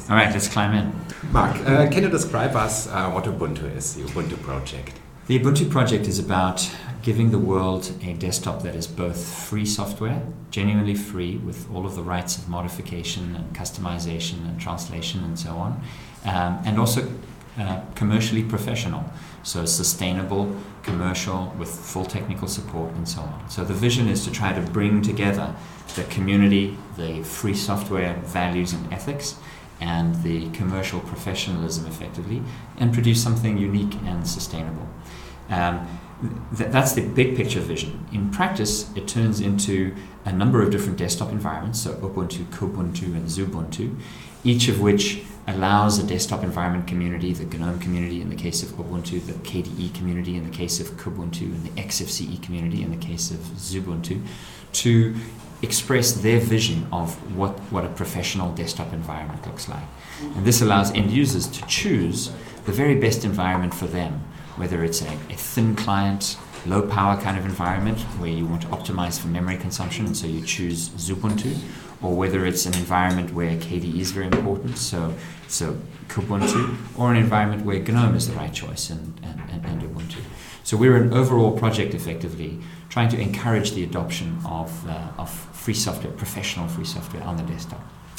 All right, let's climb in. Mark, can you describe us what Ubuntu is, the Ubuntu project? The Ubuntu project is about giving the world a desktop that is both free software, genuinely free with all of the rights of modification and customization and translation and so on, and also commercially professional, so sustainable, commercial, with full technical support and so on. So the vision is to try to bring together the community, the free software values and ethics, and the commercial professionalism effectively, and produce something unique and sustainable. That's the big picture vision. In practice, it turns into a number of different desktop environments, so Ubuntu, Kubuntu, and Xubuntu, each of which allows a desktop environment community, the GNOME community in the case of Ubuntu, the KDE community in the case of Kubuntu, and the XFCE community in the case of Xubuntu, to express their vision of what a professional desktop environment looks like. And this allows end users to choose the very best environment for them, whether it's a thin client, low power kind of environment where you want to optimize for memory consumption, and so you choose Xubuntu, or whether it's an environment where KDE is very important, so Kubuntu, or an environment where GNOME is the right choice and Ubuntu. So we're an overall project effectively trying to encourage the adoption of free software, professional free software on the desktop.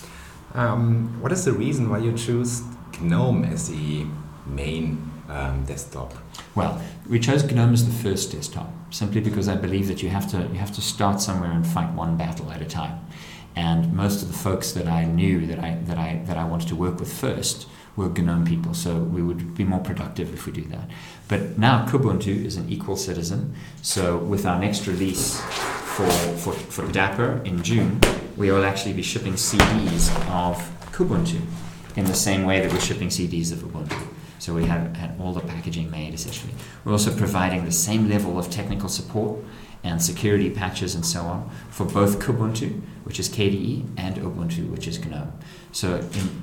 What is the reason why you choose GNOME as the main desktop? Well, we chose GNOME as the first desktop simply because I believe that you have to start somewhere and fight one battle at a time. And most of the folks that I knew that I wanted to work with first were GNOME people, so we would be more productive if we do that. But now Kubuntu is an equal citizen, so with our next release for Dapper in June, we will actually be shipping CDs of Kubuntu in the same way that we're shipping CDs of Ubuntu. So we have had all the packaging made essentially. We're also providing the same level of technical support and security patches and so on for both Kubuntu, which is KDE, and Ubuntu, which is GNOME. So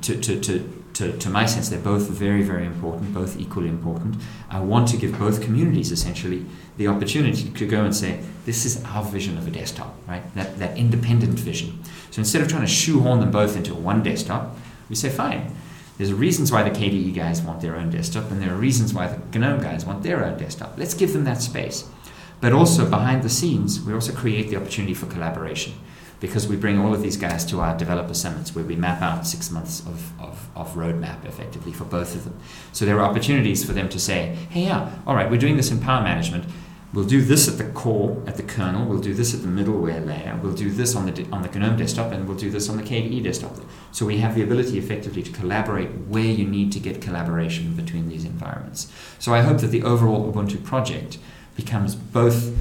to my sense, they're both very, very important, both equally important. I want to give both communities essentially the opportunity to go and say, this is our vision of a desktop, right? That independent vision. So instead of trying to shoehorn them both into one desktop, we say, fine, there's reasons why the KDE guys want their own desktop, and there are reasons why the GNOME guys want their own desktop. Let's give them that space. But also behind the scenes, we also create the opportunity for collaboration, because we bring all of these guys to our developer summits where we map out 6 months of roadmap effectively for both of them. So there are opportunities for them to say, hey, yeah, all right, we're doing this in power management. We'll do this at the core, at the kernel. We'll do this at the middleware layer. We'll do this on the GNOME desktop, and we'll do this on the KDE desktop. So we have the ability effectively to collaborate where you need to get collaboration between these environments. So I hope that the overall Ubuntu project becomes both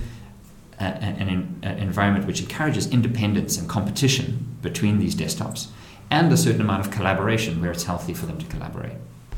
an environment which encourages independence and competition between these desktops, and a certain amount of collaboration where it's healthy for them to collaborate.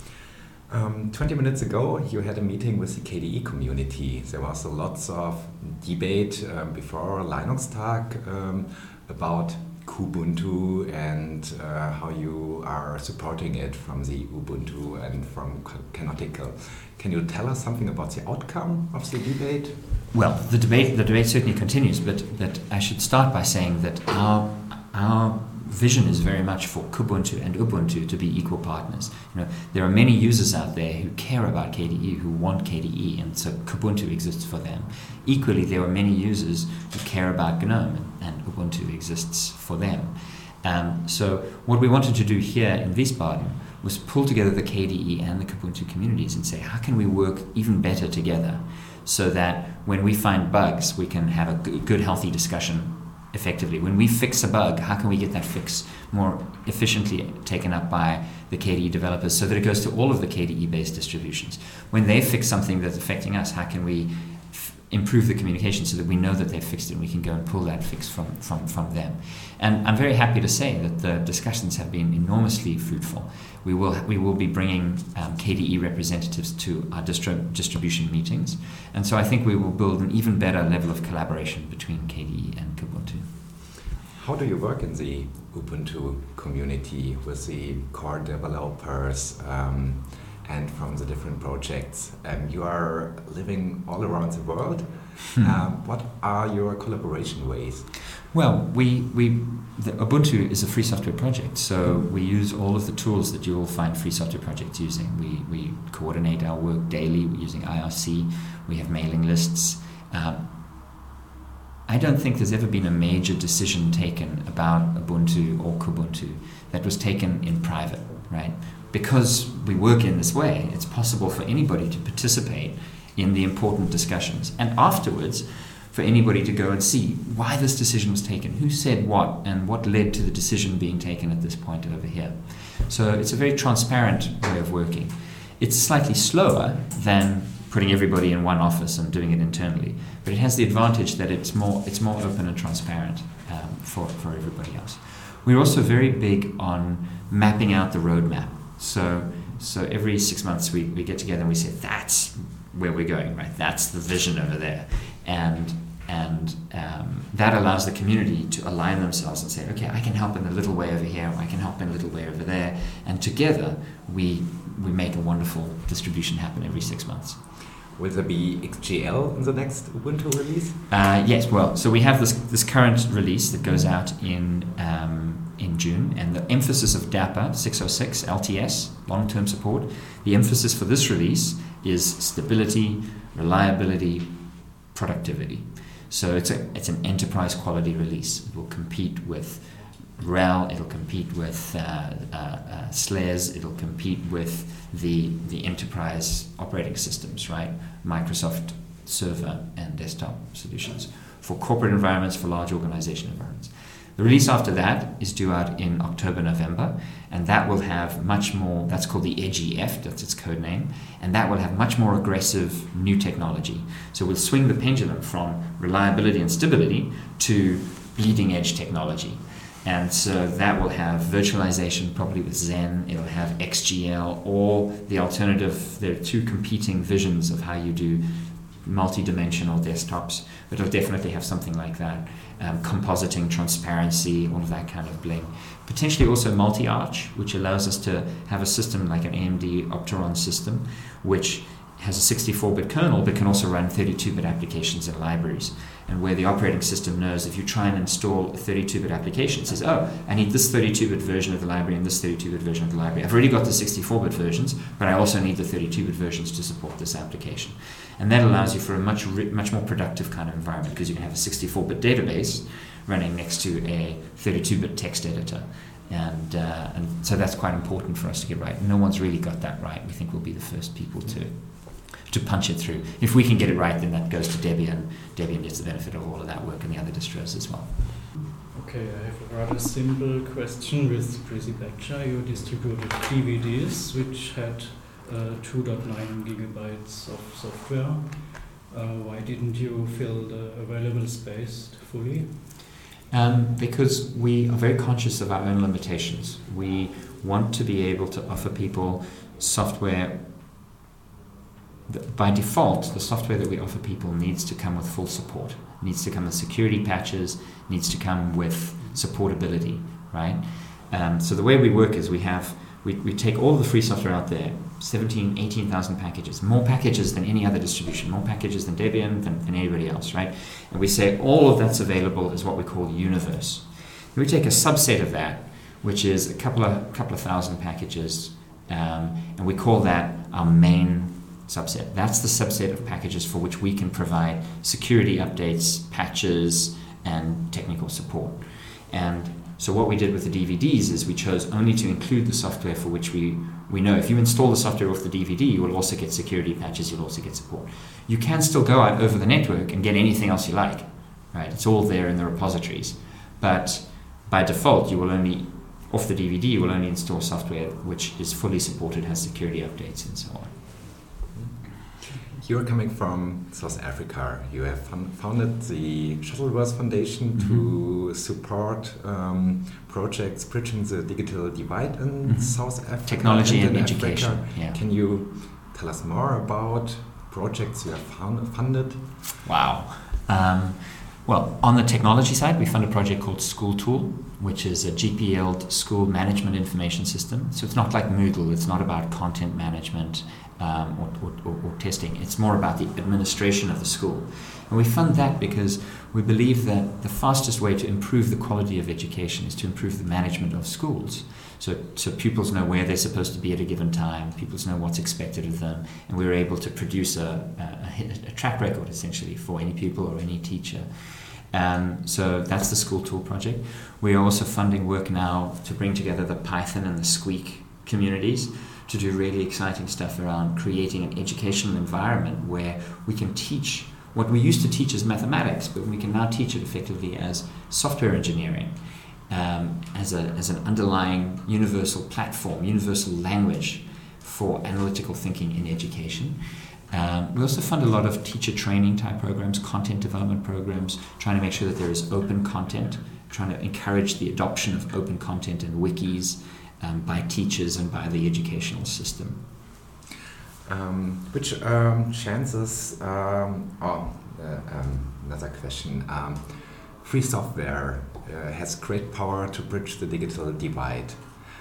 20 minutes ago, you had a meeting with the KDE community. There was lots of debate before Linux Talk about Kubuntu and how you are supporting it from the Ubuntu and from Canonical. Can you tell us something about the outcome of the debate? Well, the debate certainly continues, but I should start by saying that our vision is very much for Kubuntu and Ubuntu to be equal partners. There are many users out there who care about KDE, who want KDE, and so Kubuntu exists for them. Equally, there are many users who care about GNOME, and Ubuntu exists for them. So what we wanted to do here in Wiesbaden was pull together the KDE and the Kubuntu communities and say, how can we work even better together so that when we find bugs, we can have a good healthy discussion effectively. When we fix a bug, how can we get that fix more efficiently taken up by the KDE developers so that it goes to all of the KDE-based distributions? When they fix something that's affecting us, how can we improve the communication so that we know that they've fixed it and we can go and pull that fix from them? And I'm very happy to say that the discussions have been enormously fruitful. We will be bringing KDE representatives to our distribution meetings, and so I think we will build an even better level of collaboration between KDE and Kubuntu. How do you work in the Ubuntu community with the core developers and from the different projects? You are living all around the world. What are your collaboration ways? Well, we the Ubuntu is a free software project, so we use all of the tools that you will find free software projects using. We coordinate our work daily. We're using IRC. We have mailing lists. I don't think there's ever been a major decision taken about Ubuntu or Kubuntu that was taken in private, right? Because we work in this way, it's possible for anybody to participate in the important discussions. And afterwards, for anybody to go and see why this decision was taken, who said what, and what led to the decision being taken at this point over here. So it's a very transparent way of working. It's slightly slower than putting everybody in one office and doing it internally, but it has the advantage that it's more open and transparent for everybody else. We're also very big on mapping out the roadmap. So every 6 months we get together and we say, that's where we're going, right? That's the vision over there. And that allows the community to align themselves and say, okay, I can help in a little way over here, I can help in a little way over there, and together we make a wonderful distribution happen every 6 months. Will there be XGL in the next Ubuntu release? Yes, well, so we have this current release that goes out in June, and the emphasis of DAPA 606 LTS, long-term support, the emphasis for this release is stability, reliability, productivity. So it's an enterprise quality release. It will compete with RHEL, it'll compete with SLES, it'll compete with the enterprise operating systems, right? Microsoft Server and desktop solutions for corporate environments, for large organization environments. The release after that is due out in October, November, and that will have much more, that's called the EdgeEF, that's its code name, and that will have much more aggressive new technology. So we'll swing the pendulum from reliability and stability to bleeding edge technology. And so that will have virtualization, probably with Xen, it'll have XGL, or the alternative, there are two competing visions of how you do multi-dimensional desktops, but it'll definitely have something like that. Compositing, transparency, all of that kind of bling. Potentially also multi-arch, which allows us to have a system like an AMD Opteron system, which has a 64-bit kernel, but can also run 32-bit applications and libraries. And where the operating system knows if you try and install a 32-bit application, it says, oh, I need this 32-bit version of the library and this 32-bit version of the library. I've already got the 64-bit versions, but I also need the 32-bit versions to support this application. And that allows you for a much more productive kind of environment, because you can have a 64-bit database running next to a 32-bit text editor. And so that's quite important for us to get right. No one's really got that right. We think we'll be the first people to punch it through. If we can get it right, then that goes to Debian. Debian gets the benefit of all of that work and the other distros as well. Okay, I have a rather simple question with Prezi-Badger. You distributed DVDs which had 2.9 gigabytes of software. Why didn't you fill the available space fully? Because we are very conscious of our own limitations. We want to be able to offer people software. By default, the software that we offer people needs to come with full support, needs to come with security patches, needs to come with supportability, right? So the way we work is we take all the free software out there, 17, 18,000 packages, more packages than any other distribution, more packages than Debian, than anybody else, right? And we say all of that's available as what we call universe. Then we take a subset of that, which is a couple of thousand packages, and we call that our main subset. That's the subset of packages for which we can provide security updates, patches, and technical support. And so what we did with the DVDs is we chose only to include the software for which we know if you install the software off the DVD, you will also get security patches, you'll also get support. You can still go out over the network and get anything else you like, right? It's all there in the repositories. But by default, you will only, off the DVD, you will only install software which is fully supported, has security updates, and so on. You're coming from South Africa. You have founded the Shuttleworth Foundation to support projects bridging the digital divide in South Africa. Technology and education. Yeah. Can you tell us more about projects you have funded? Wow. Well, on the technology side, we fund a project called School Tool, which is a GPL school management information system. So it's not like Moodle, it's not about content management or testing. It's more about the administration of the school. And we fund that because we believe that the fastest way to improve the quality of education is to improve the management of schools. So pupils know where they're supposed to be at a given time, pupils know what's expected of them, and we're able to produce a track record, essentially, for any pupil or any teacher. So that's the School Tool project. We are also funding work now to bring together the Python and the Squeak communities to do really exciting stuff around creating an educational environment where we can teach what we used to teach as mathematics, but we can now teach it effectively as software engineering, as an underlying universal platform, universal language for analytical thinking in education. We also fund a lot of teacher training type programs, content development programs, trying to make sure that there is open content, trying to encourage the adoption of open content and wikis by teachers and by the educational system. Which chances, another question, free software has great power to bridge the digital divide.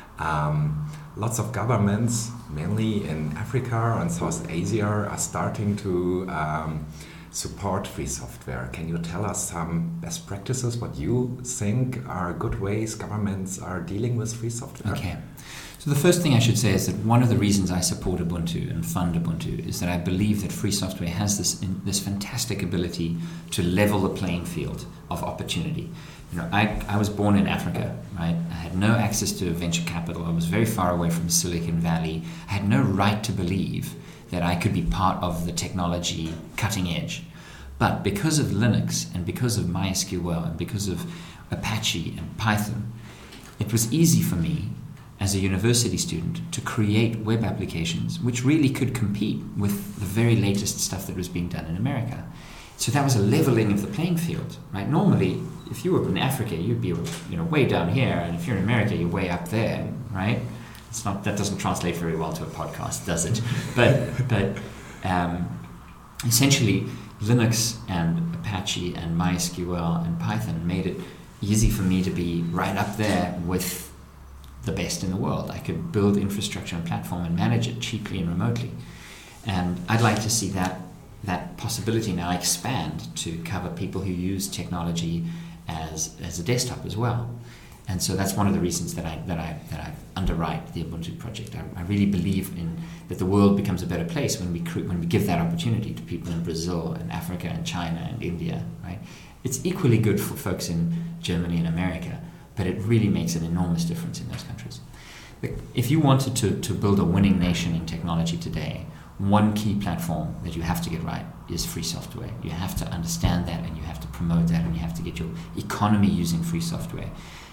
Lots of governments, mainly in Africa and South Asia, are starting to support free software. Can you tell us some best practices, what you think are good ways governments are dealing with free software? Okay. So the first thing I should say is that one of the reasons I support Ubuntu and fund Ubuntu is that I believe that free software has this fantastic ability to level the playing field of opportunity. You know, I was born in Africa, right? I had no access to venture capital. I was very far away from Silicon Valley. I had no right to believe that I could be part of the technology cutting edge. But because of Linux and because of MySQL and because of Apache and Python, it was easy for me as a university student to create web applications which really could compete with the very latest stuff that was being done in America. So that was a leveling of the playing field, right? Normally, if you were in Africa, you'd be, way down here, and if you're in America, you're way up there, right? That doesn't translate very well to a podcast, does it? But essentially, Linux and Apache and MySQL and Python made it easy for me to be right up there with the best in the world. I could build infrastructure and platform and manage it cheaply and remotely. And I'd like to see that possibility now expand to cover people who use technology as a desktop as well. And so that's one of the reasons that I underwrite the Ubuntu project. I really believe that the world becomes a better place when we give that opportunity to people in Brazil and Africa and China and India, right? It's equally good for folks in Germany and America, but it really makes an enormous difference in those countries. If you wanted to build a winning nation in technology today, one key platform that you have to get right is free software. You have to understand that, and you have to promote that, and you have to get your economy using free software.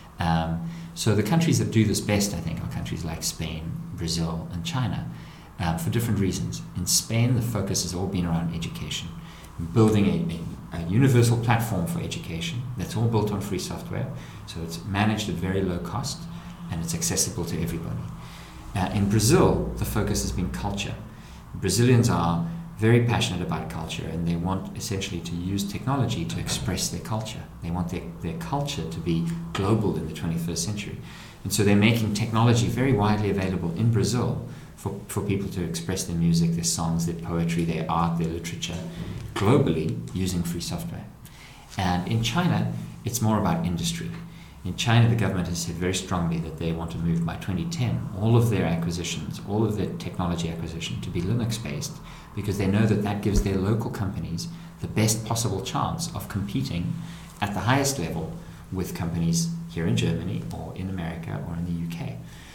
So the countries that do this best, I think, are countries like Spain, Brazil, and China, for different reasons. In Spain, the focus has all been around education, building a universal platform for education that's all built on free software, so it's managed at very low cost, and it's accessible to everybody. In Brazil, the focus has been culture. Brazilians are very passionate about culture, and they want essentially to use technology to express their culture. They want their culture to be global in the 21st century. And so they're making technology very widely available in Brazil for people to express their music, their songs, their poetry, their art, their literature, globally using free software. And in China, it's more about industry. In China, the government has said very strongly that they want to move by 2010 all of their acquisitions, all of their technology acquisition to be Linux-based, because they know that gives their local companies the best possible chance of competing at the highest level with companies here in Germany or in America or in the UK.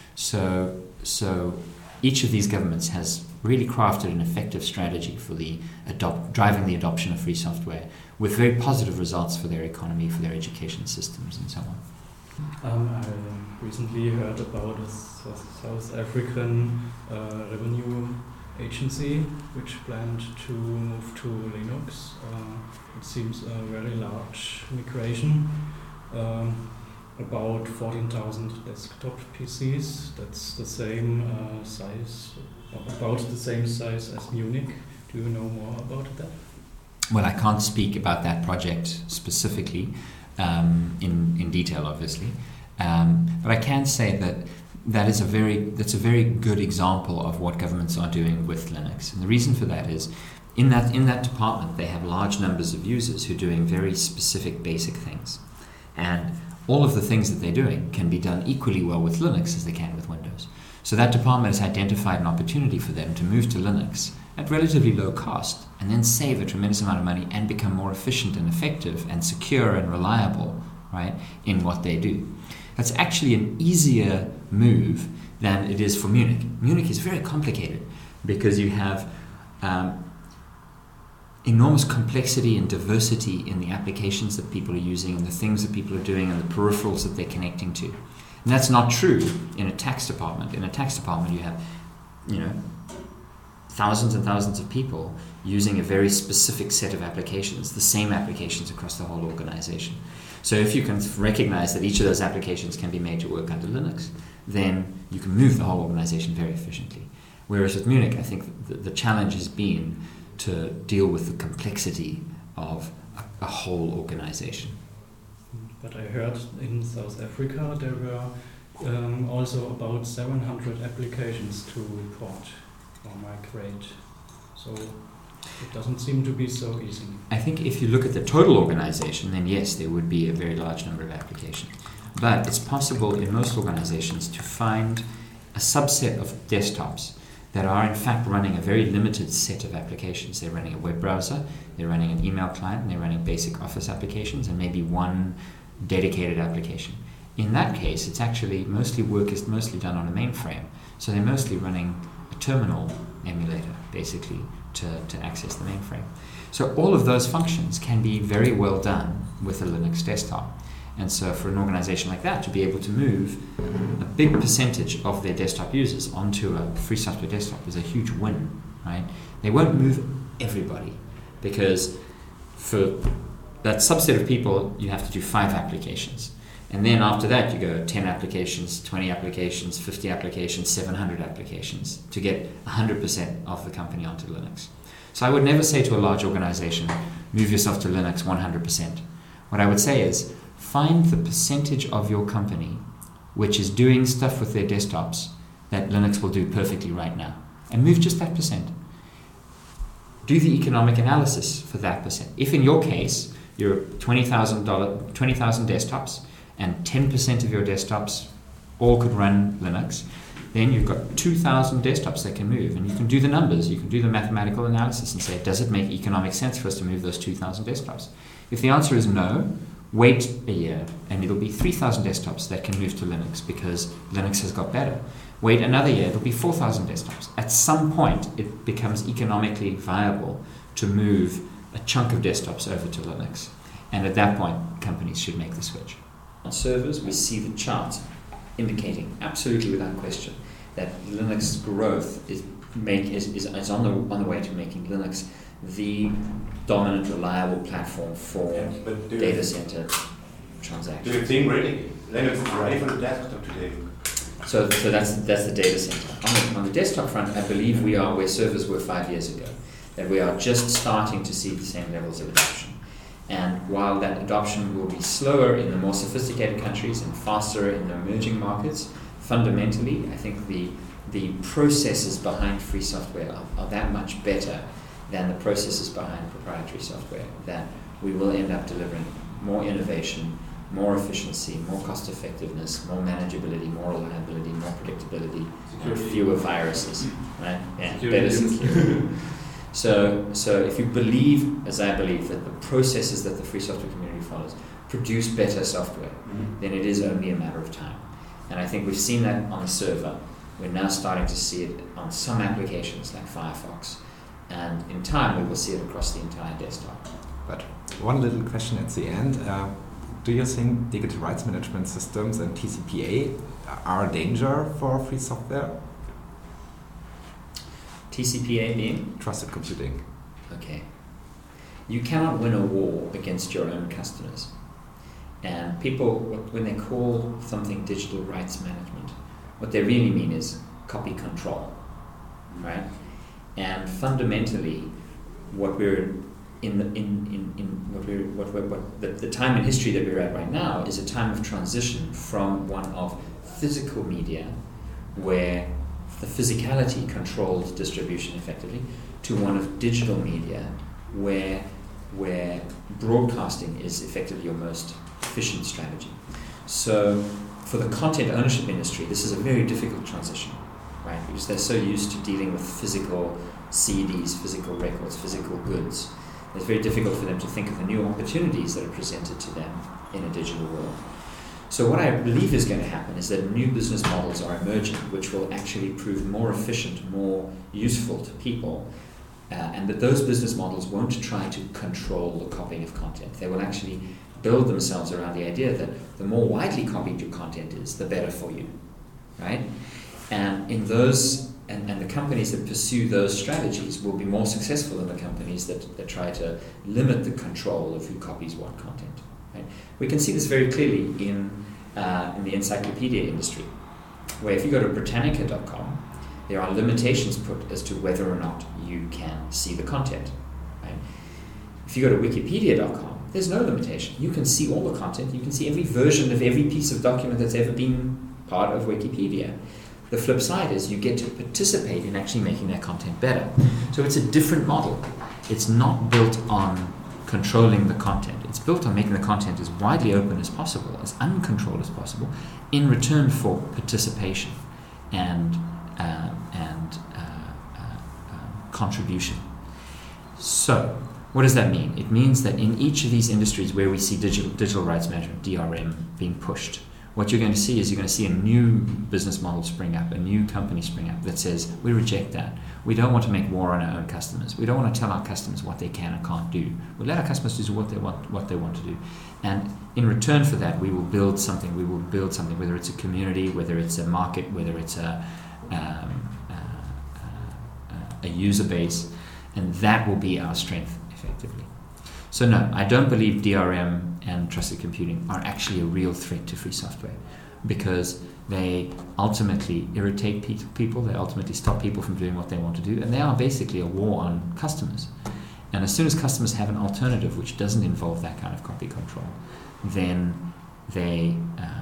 So each of these governments has really crafted an effective strategy for driving the adoption of free software with very positive results for their economy, for their education systems, and so on. I recently heard about a South African revenue agency which planned to move to Linux. It seems a very large migration, about 14,000 desktop PCs. That's the same size, about the same size as Munich. Do you know more about that? Well, I can't speak about that project specifically in detail, obviously. But I can say that's a very good example of what governments are doing with Linux. And the reason for that is in that department they have large numbers of users who are doing very specific basic things. And all of the things that they're doing can be done equally well with Linux as they can with Windows. So that department has identified an opportunity for them to move to Linux at relatively low cost and then save a tremendous amount of money and become more efficient and effective and secure and reliable, right, in what they do. That's actually an easier move than it is for Munich. Munich is very complicated because you have enormous complexity and diversity in the applications that people are using and the things that people are doing and the peripherals that they're connecting to. And that's not true in a tax department. In a tax department, you have, thousands and thousands of people using a very specific set of applications, the same applications across the whole organization. So if you can recognize that each of those applications can be made to work under Linux, then you can move the whole organization very efficiently. Whereas with Munich, I think the challenge has been to deal with the complexity of a whole organization. But I heard in South Africa there were also about 700 applications to report or migrate. So it doesn't seem to be so easy. I think if you look at the total organization, then yes, there would be a very large number of applications. But it's possible in most organizations to find a subset of desktops that are in fact running a very limited set of applications. They're running a web browser, they're running an email client, and they're running basic office applications, and maybe one dedicated application. In that case, it's actually work is mostly done on a mainframe. So they're mostly running a terminal emulator, basically, to access the mainframe. So all of those functions can be very well done with a Linux desktop. And so for an organization like that to be able to move a big percentage of their desktop users onto a free software desktop is a huge win, right? They won't move everybody because for that subset of people, you have to do 5 applications. And then after that, you go 10 applications, 20 applications, 50 applications, 700 applications to get 100% of the company onto Linux. So I would never say to a large organization, move yourself to Linux 100%. What I would say is, find the percentage of your company which is doing stuff with their desktops that Linux will do perfectly right now, and move just that percent. Do the economic analysis for that percent. If in your case, you're 20,000 desktops, and 10% of your desktops all could run Linux, then you've got 2,000 desktops that can move, and you can do the numbers, you can do the mathematical analysis and say, does it make economic sense for us to move those 2,000 desktops? If the answer is no, wait a year, and it'll be 3,000 desktops that can move to Linux because Linux has got better. Wait another year, it'll be 4,000 desktops. At some point, it becomes economically viable to move a chunk of desktops over to Linux. And at that point, companies should make the switch. On servers, we see the chart indicating, absolutely without question, that Linux growth is on the way to making Linux the dominant, reliable platform for data center transactions. Do you think really Linux is ready for the desktop today? So that's the data center. On the desktop front, I believe we are where servers were 5 years ago, that we are just starting to see the same levels of adoption. And while that adoption will be slower in the more sophisticated countries and faster in the emerging markets, fundamentally, I think the processes behind free software are that much better than the processes behind proprietary software, that we will end up delivering more innovation, more efficiency, more cost effectiveness, more manageability, more reliability, more predictability, and fewer viruses, right? Yeah, better security. So if you believe, as I believe, that the processes that the free software community follows produce better software, then it is only a matter of time. And I think we've seen that on the server. We're now starting to see it on some applications like Firefox. And in time, we will see it across the entire desktop. But one little question at the end. Do you think digital rights management systems and TCPA are a danger for free software? TCPA being? Trusted computing. Okay. You cannot win a war against your own customers. And people, when they call something digital rights management, what they really mean is copy control, right? And fundamentally, what we're in the time in history that we're at right now is a time of transition from one of physical media, where the physicality controlled distribution effectively, to one of digital media, where broadcasting is effectively your most efficient strategy. So for the content ownership industry, this is a very difficult transition, right? Because they're so used to dealing with physical CDs, physical records, physical goods. It's very difficult for them to think of the new opportunities that are presented to them in a digital world. So what I believe is going to happen is that new business models are emerging, which will actually prove more efficient, more useful to people, and that those business models won't try to control the copying of content. They will actually build themselves around the idea that the more widely copied your content is, the better for you, right? And in those, and the companies that pursue those strategies will be more successful than the companies that try to limit the control of who copies what content. Right? We can see this very clearly in the encyclopedia industry, where if you go to Britannica.com, there are limitations put as to whether or not you can see the content. Right? If you go to Wikipedia.com, there's no limitation. You can see all the content. You can see every version of every piece of document that's ever been part of Wikipedia. The flip side is you get to participate in actually making that content better. So it's a different model. It's not built on controlling the content. It's built on making the content as widely open as possible, as uncontrolled as possible, in return for participation and contribution. So, what does that mean? It means that in each of these industries where we see digital rights management, DRM, being pushed, what you're going to see is you're going to see a new business model spring up, a new company spring up that says, we reject that. We don't want to make war on our own customers. We don't want to tell our customers what they can and can't do. We let our customers do what they want to do. And in return for that, we will build something, whether it's a community, whether it's a market, whether it's a user base, and that will be our strength, effectively. So no, I don't believe DRM and trusted computing are actually a real threat to free software, because they ultimately irritate people, they ultimately stop people from doing what they want to do, and they are basically a war on customers. And as soon as customers have an alternative which doesn't involve that kind of copy control, then they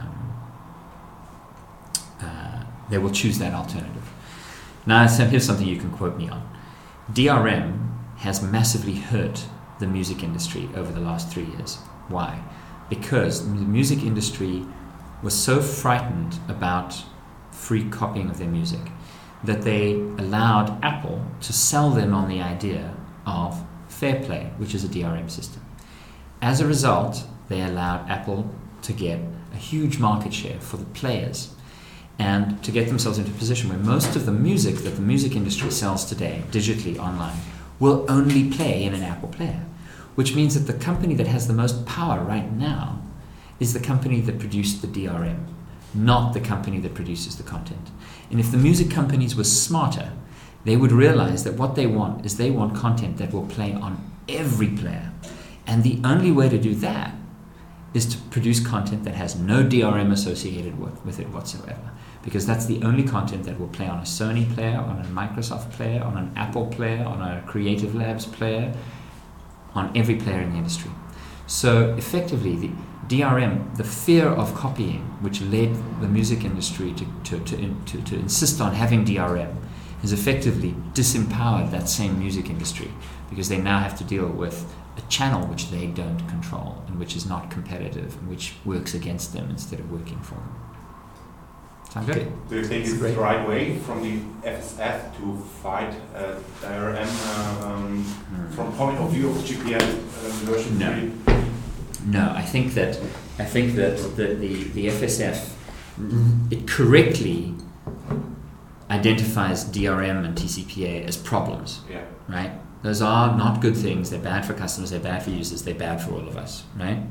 will choose that alternative. Now, here's something you can quote me on. DRM has massively hurt the music industry over the last 3 years. Why? Because the music industry was so frightened about free copying of their music that they allowed Apple to sell them on the idea of Fairplay, which is a DRM system. As a result, they allowed Apple to get a huge market share for the players and to get themselves into a position where most of the music that the music industry sells today, digitally, online, will only play in an Apple player, which means that the company that has the most power right now is the company that produced the DRM, not the company that produces the content. And if the music companies were smarter, they would realize that what they want is they want content that will play on every player. And the only way to do that is to produce content that has no DRM associated with it whatsoever. Because that's the only content that will play on a Sony player, on a Microsoft player, on an Apple player, on a Creative Labs player, on every player in the industry. So effectively, the DRM, the fear of copying, which led the music industry to insist on having DRM, has effectively disempowered that same music industry, because they now have to deal with a channel which they don't control and which is not competitive and which works against them instead of working for them. Sound good? Okay. Do you think it's the right way from the FSF to fight DRM from point of view of GPL version 3? No, I think that the FSF, it correctly identifies DRM and TCPA as problems. Yeah. Right? Those are not good things. They're bad for customers. They're bad for users. They're bad for all of us. Right?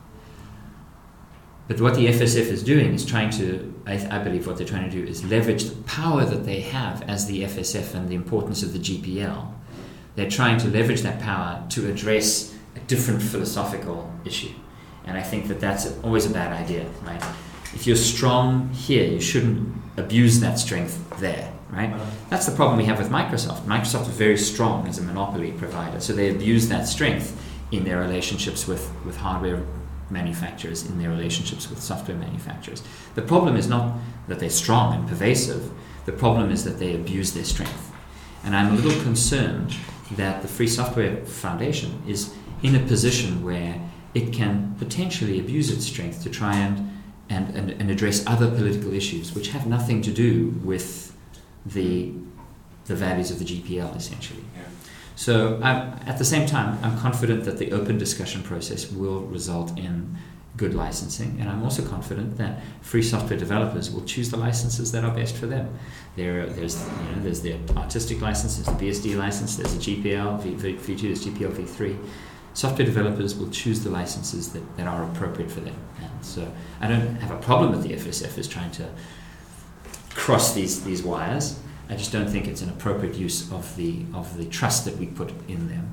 But what the FSF is doing is trying to, I believe what they're trying to do is leverage the power that they have as the FSF and the importance of the GPL. They're trying to leverage that power to address a different philosophical issue. And I think that that's always a bad idea, right? If you're strong here, you shouldn't abuse that strength there, right? That's the problem we have with Microsoft. Microsoft is very strong as a monopoly provider, so they abuse that strength in their relationships with hardware manufacturers, in their relationships with software manufacturers. The problem is not that they're strong and pervasive, the problem is that they abuse their strength. And I'm a little concerned that the Free Software Foundation is in a position where it can potentially abuse its strength to try and address other political issues which have nothing to do with the values of the GPL, essentially. Yeah. So at the same time, I'm confident that the open discussion process will result in good licensing, and I'm also confident that free software developers will choose the licenses that are best for them. There's the artistic license, there's the BSD license, there's the GPL v2, there's GPL v3. Software developers will choose the licenses that are appropriate for them. And so I don't have a problem with the FSF is trying to cross these wires. I just don't think it's an appropriate use of the trust that we put in them.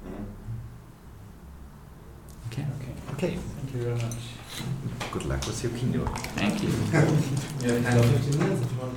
Okay. Okay. Thank you very much. Good luck with your keynote. Thank you. Yeah, 15 minutes if you want.